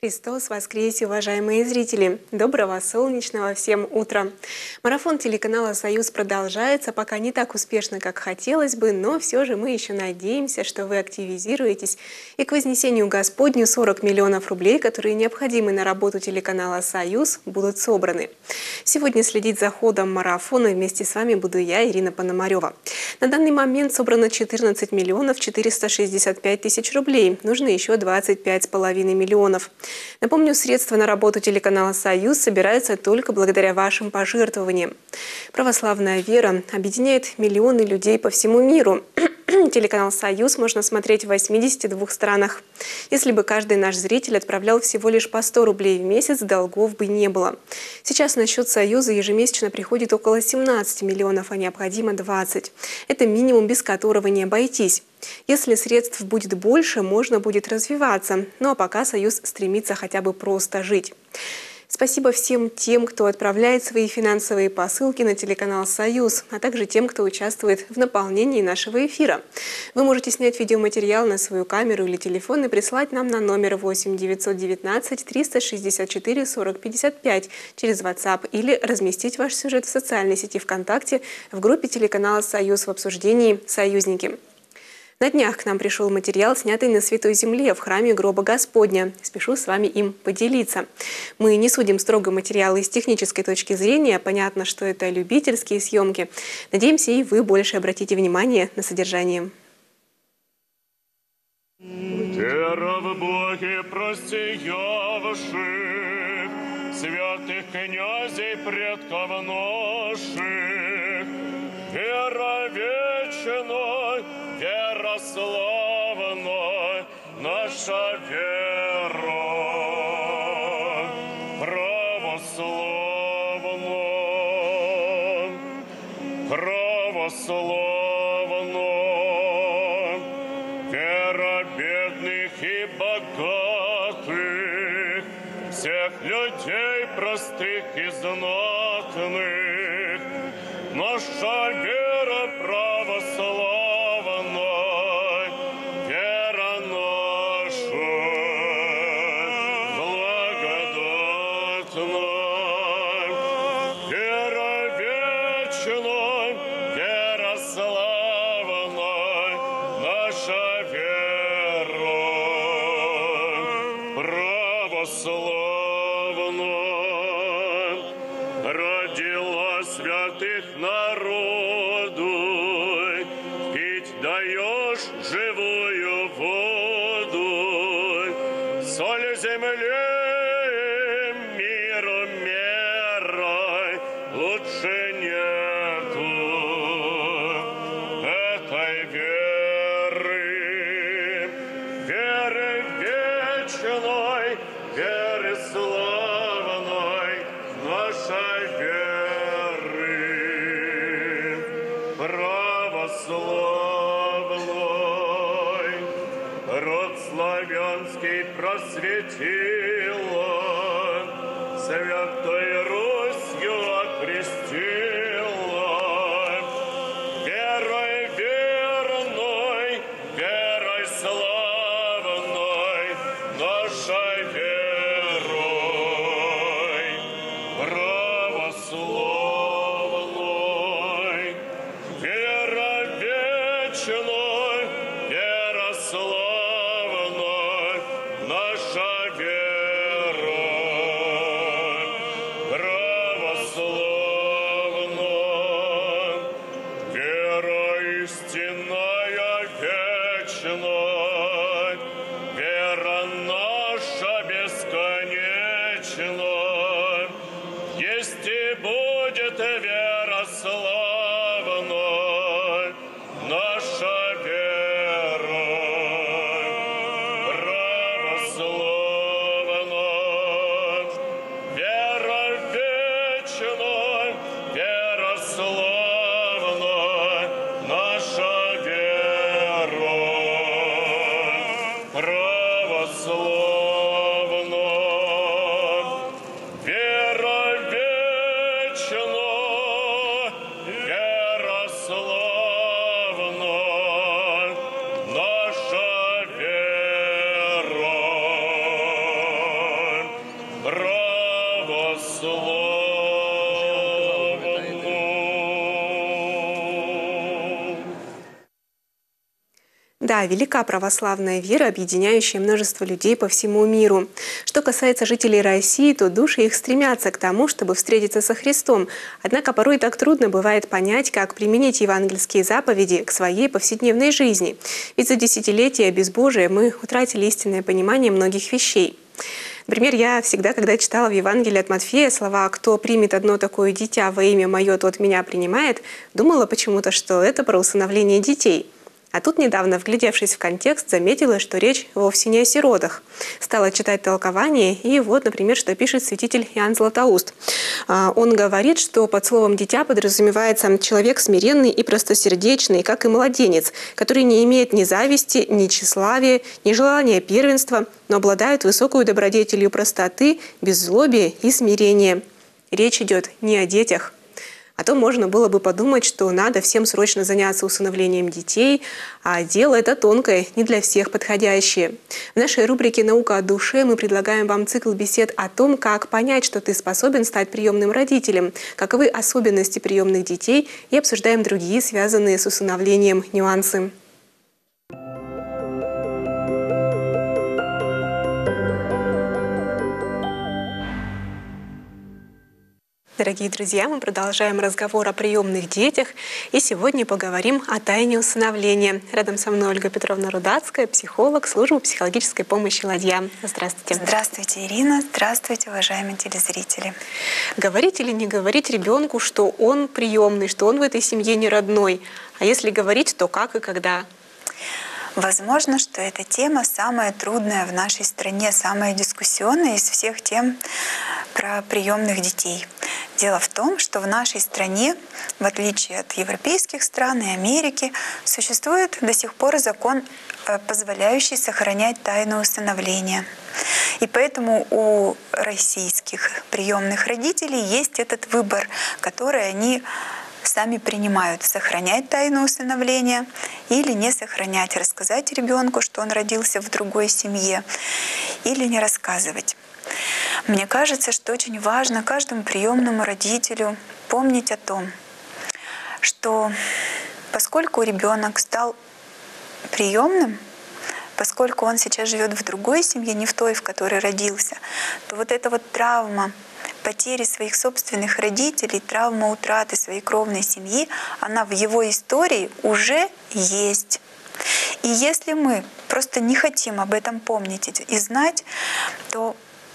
Христос воскресе, уважаемые зрители! Доброго солнечного всем утра! Марафон телеканала «Союз» продолжается, пока не так успешно, как хотелось бы, но все же мы еще надеемся, что вы активизируетесь, и к вознесению Господню 40 миллионов рублей, которые необходимы на работу телеканала «Союз», будут собраны. Сегодня следить за ходом марафона вместе с вами буду я, Ирина Пономарева. На данный момент собрано 14 миллионов 465 тысяч рублей. Нужно еще 25,5 миллионов. Напомню, средства на работу телеканала «Союз» собираются только благодаря вашим пожертвованиям. Православная вера объединяет миллионы людей по всему миру. Телеканал «Союз» можно смотреть в 82 странах. Если бы каждый наш зритель отправлял всего лишь по 100 рублей в месяц, долгов бы не было. Сейчас на счет «Союза» ежемесячно приходит около 17 миллионов, а необходимо 20. Это минимум, без которого не обойтись. Если средств будет больше, можно будет развиваться. Ну а пока «Союз» стремится хотя бы просто жить. Спасибо всем тем, кто отправляет свои финансовые посылки на телеканал «Союз», а также тем, кто участвует в наполнении нашего эфира. Вы можете снять видеоматериал на свою камеру или телефон и прислать нам на номер 8 919 364 40 55 через WhatsApp или разместить ваш сюжет в социальной сети ВКонтакте в группе телеканала «Союз» в обсуждении «Союзники». На днях к нам пришел материал, снятый на Святой Земле в храме Гроба Господня. Спешу с вами им поделиться. Мы не судим строго материалы с технической точки зрения. Понятно, что это любительские съемки. Надеемся, и вы больше обратите внимание на содержание. Вера в Боге простиявших, святых князей предков наших, вера вечная, вера славная, наша вера православная, православная, вера бедных и богатых, всех людей простых и знатных, наша вера православная, вера наша благодатная, вера вечная, вера славная, наша вера православная, родила святых народу, пить даешь живую воду, соль земли миру мерой лучше нету этой веры, веры вечной, веры славной, нашей веры православной, род славянский просветила, Святой Русью окрестила, верой верной, верой славной, нашей верой православной, вера вечной, вера славной, наша вера православной, вера истинная вечная, вера наша бесконечная, есть и будет вера славная, наша вера православная, вера вечная, вера славная, наша вера православная, вера вечная, вера славная, наша вера Да, велика православная вера, объединяющая множество людей по всему миру. Что касается жителей России, то души их стремятся к тому, чтобы встретиться со Христом. Однако порой так трудно бывает понять, как применить евангельские заповеди к своей повседневной жизни. Ведь за десятилетия безбожия мы утратили истинное понимание многих вещей. Например, я всегда, когда читала в Евангелии от Матфея слова «Кто примет одно такое дитя во имя мое, тот меня принимает», думала почему-то, что это про усыновление детей. А тут недавно, вглядевшись в контекст, заметила, что речь вовсе не о сиротах. Стала читать толкование, и вот, например, что пишет святитель Иоанн Златоуст. Он говорит, что под словом «дитя» подразумевается человек смиренный и простосердечный, как и младенец, который не имеет ни зависти, ни тщеславия, ни желания первенства, но обладает высокой добродетелью простоты, беззлобия и смирения. Речь идет не о детях. А то можно было бы подумать, что надо всем срочно заняться усыновлением детей, а дело это тонкое, не для всех подходящее. В нашей рубрике «Наука о душе» мы предлагаем вам цикл бесед о том, как понять, что ты способен стать приемным родителем, каковы особенности приемных детей, и обсуждаем другие, связанные с усыновлением, нюансы. Дорогие друзья, мы продолжаем разговор о приемных детях, и сегодня поговорим о тайне усыновления. Рядом со мной Ольга Петровна Рудацкая, психолог службы психологической помощи «Ладья». Здравствуйте. Здравствуйте, Ирина. Здравствуйте, уважаемые телезрители. Говорить или не говорить ребенку, что он приемный, что он в этой семье не родной? А если говорить, то как и когда? Возможно, что эта тема самая трудная в нашей стране, самая дискуссионная из всех тем про приемных детей. Дело в том, что в нашей стране, в отличие от европейских стран и Америки, существует до сих пор закон, позволяющий сохранять тайну усыновления. И поэтому у российских приемных родителей есть этот выбор, который они сами принимают: сохранять тайну усыновления или не сохранять, рассказать ребенку, что он родился в другой семье, или не рассказывать. Мне кажется, что очень важно каждому приемному родителю помнить о том, что поскольку ребенок стал приемным, поскольку он сейчас живет в другой семье, не в той, в которой родился, то вот эта вот травма потери своих собственных родителей, травма утраты своей кровной семьи, она в его истории уже есть. И если мы просто не хотим об этом помнить и знать, то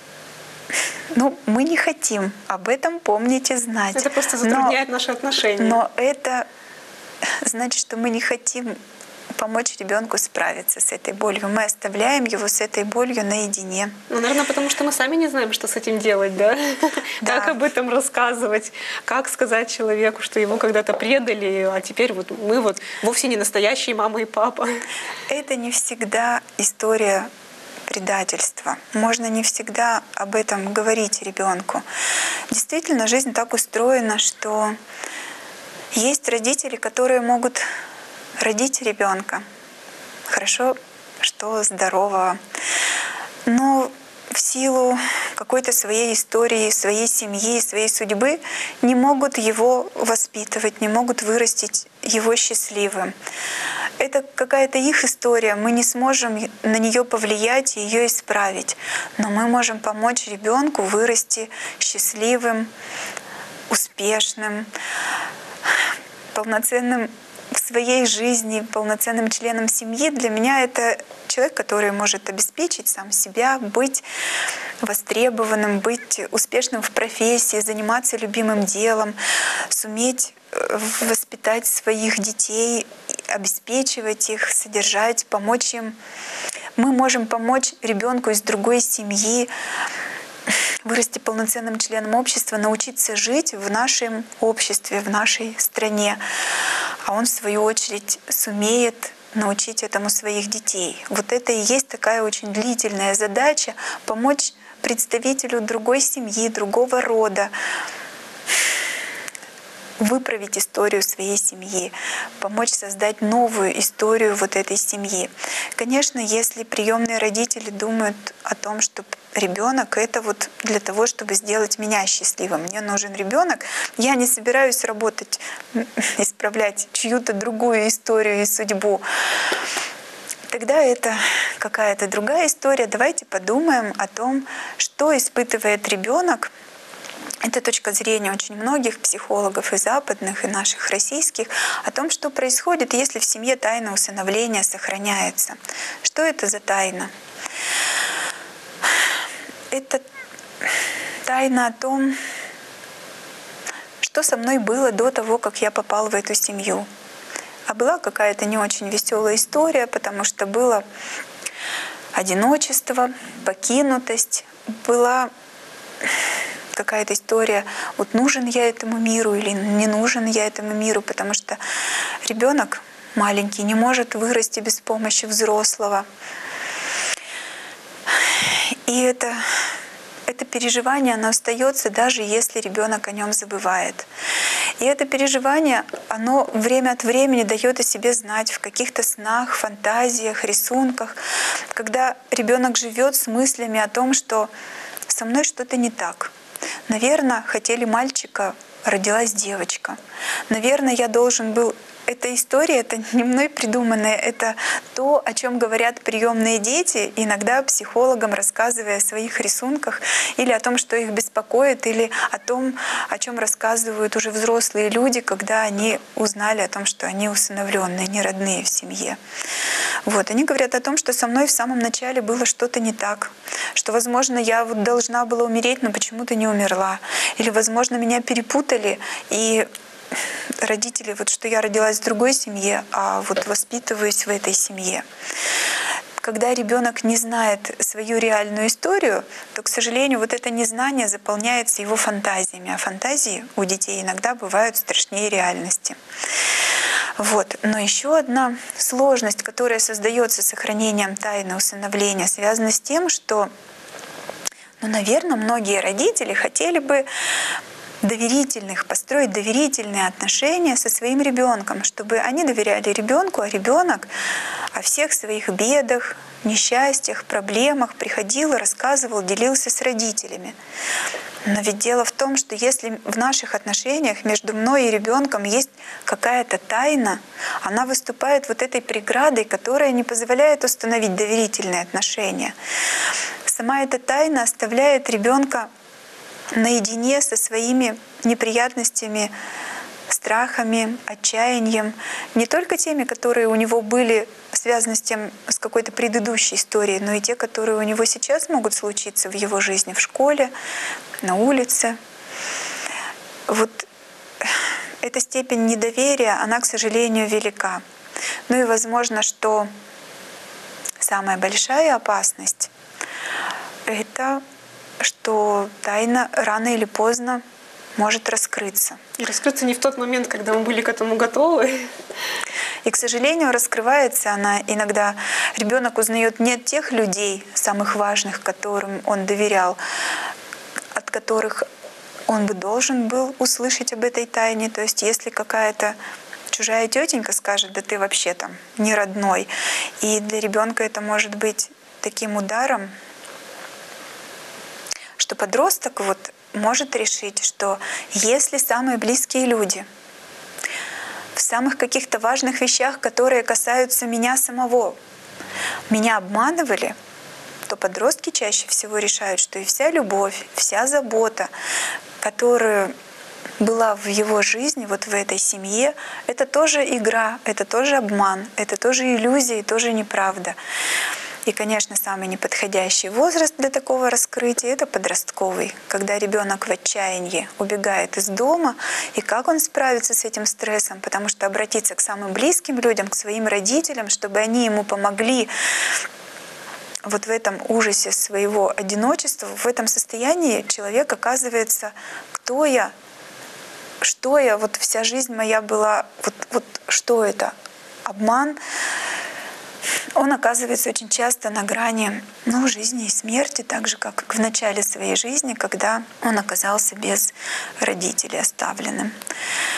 мы не хотим об этом помнить и знать. Это просто затрудняет наши отношения. Но это значит, что мы не хотим помочь ребенку справиться с этой болью. Мы оставляем его с этой болью наедине. Наверное, потому что мы сами не знаем, что с этим делать, да? Да. Как об этом рассказывать, как сказать человеку, что его когда-то предали, а теперь мы вовсе не настоящие мама и папа. Это не всегда история предательства. Можно не всегда об этом говорить ребенку. Действительно, жизнь так устроена, что есть родители, которые могут родить ребенка, хорошо, что здорового, но в силу какой-то своей истории, своей семьи, своей судьбы не могут его воспитывать, не могут вырастить его счастливым. Это какая-то их история, мы не сможем на нее повлиять и ее исправить, но мы можем помочь ребенку вырасти счастливым, успешным, полноценным в своей жизни, полноценным членом семьи. Для меня это человек, который может обеспечить сам себя, быть востребованным, быть успешным в профессии, заниматься любимым делом, суметь воспитать своих детей, обеспечивать их, содержать, помочь им. Мы можем помочь ребенку из другой семьи вырасти полноценным членом общества, научиться жить в нашем обществе, в нашей стране. А он, в свою очередь, сумеет научить этому своих детей. Вот это и есть такая очень длительная задача — помочь представителю другой семьи, другого рода выправить историю своей семьи, помочь создать новую историю вот этой семьи. Конечно, если приемные родители думают о том, что ребенок это вот для того, чтобы сделать меня счастливым, мне нужен ребенок, я не собираюсь работать, исправлять чью-то другую историю и судьбу, тогда это какая-то другая история. Давайте подумаем о том, что испытывает ребенок. Это точка зрения очень многих психологов и западных, и наших российских, о том, что происходит, если в семье тайна усыновления сохраняется. Что это за тайна? Это тайна о том, что со мной было до того, как я попал в эту семью. А была какая-то не очень веселая история, потому что было одиночество, покинутость, была какая-то история, вот нужен я этому миру или не нужен я этому миру, потому что ребенок маленький не может вырасти без помощи взрослого. И это переживание, оно остается, даже если ребенок о нем забывает. И это переживание, оно время от времени дает о себе знать в каких-то снах, фантазиях, рисунках, когда ребенок живет с мыслями о том, что со мной что-то не так. Наверное, хотели мальчика, родилась девочка. Наверное, я должен был... Эта история, это не мной придуманная, это то, о чем говорят приемные дети, иногда психологам рассказывая о своих рисунках или о том, что их беспокоит, или о том, о чем рассказывают уже взрослые люди, когда они узнали о том, что они усыновленные, не родные в семье. Вот. Они говорят о том, что со мной в самом начале было что-то не так, что, возможно, я вот должна была умереть, но почему-то не умерла. Или, возможно, меня перепутали, и родители, вот что я родилась в другой семье, а вот воспитываюсь в этой семье. Когда ребенок не знает свою реальную историю, то, к сожалению, вот это незнание заполняется его фантазиями. А фантазии у детей иногда бывают страшнее реальности. Вот. Но еще одна сложность, которая создается сохранением тайны усыновления, связана с тем, что, наверное, многие родители хотели бы построить доверительные отношения со своим ребенком, чтобы они доверяли ребенку, а ребенок о всех своих бедах, несчастьях, проблемах приходил и рассказывал, делился с родителями. Но ведь дело в том, что если в наших отношениях между мной и ребенком есть какая-то тайна, она выступает вот этой преградой, которая не позволяет установить доверительные отношения. Сама эта тайна оставляет ребенка наедине со своими неприятностями, страхами, отчаянием, не только теми, которые у него были связаны с какой-то предыдущей историей, но и те, которые у него сейчас могут случиться в его жизни, в школе, на улице. Вот эта степень недоверия, она, к сожалению, велика. Ну и возможно, что самая большая опасность — это что тайна рано или поздно может раскрыться. И раскрыться не в тот момент, когда мы были к этому готовы. И, к сожалению, раскрывается она иногда. Ребенок узнает не от тех людей, самых важных, которым он доверял, от которых он бы должен был услышать об этой тайне. То есть если какая-то чужая тетенька скажет: да ты вообще там не родной. И для ребенка это может быть таким ударом, что подросток вот может решить, что если самые близкие люди в самых каких-то важных вещах, которые касаются меня самого, меня обманывали, то подростки чаще всего решают, что и вся любовь, вся забота, которая была в его жизни, вот в этой семье, это тоже игра, это тоже обман, это тоже иллюзия и тоже неправда. И, конечно, самый неподходящий возраст для такого раскрытия — это подростковый, когда ребенок в отчаянии убегает из дома, и как он справится с этим стрессом, потому что обратиться к самым близким людям, к своим родителям, чтобы они ему помогли вот в этом ужасе своего одиночества, в этом состоянии человек оказывается: кто я, что я, вот вся жизнь моя была, вот что это, обман. Он оказывается очень часто на грани жизни и смерти, так же, как в начале своей жизни, когда он оказался без родителей, оставленным.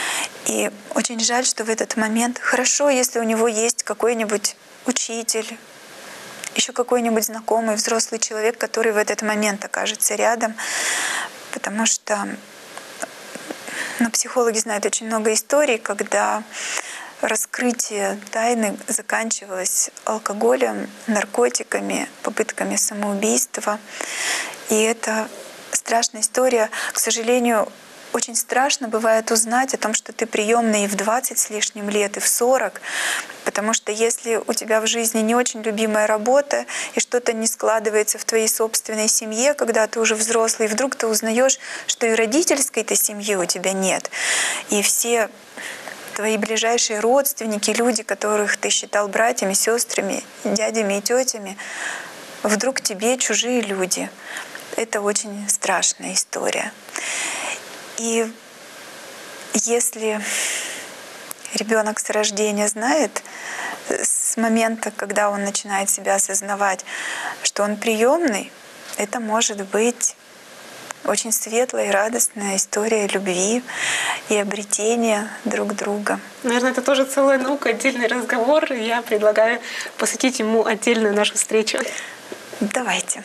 И очень жаль, что в этот момент хорошо, если у него есть какой-нибудь учитель, еще какой-нибудь знакомый, взрослый человек, который в этот момент окажется рядом, потому что психологи знают очень много историй, когда раскрытие тайны заканчивалось алкоголем, наркотиками, попытками самоубийства. И это страшная история. К сожалению, очень страшно бывает узнать о том, что ты приемный и в 20 с лишним лет, и в 40, потому что если у тебя в жизни не очень любимая работа, и что-то не складывается в твоей собственной семье, когда ты уже взрослый, и вдруг ты узнаешь, что и родительской-то семьи у тебя нет, и все твои ближайшие родственники, люди, которых ты считал братьями, сестрами, дядями и тетями, вдруг тебе чужие люди. Это очень страшная история. И если ребенок с рождения знает, с момента, когда он начинает себя осознавать, что он приемный, это может быть очень светлая и радостная история любви и обретения друг друга. Наверное, это тоже целая наука, отдельный разговор. Я предлагаю посвятить ему отдельную нашу встречу. Давайте.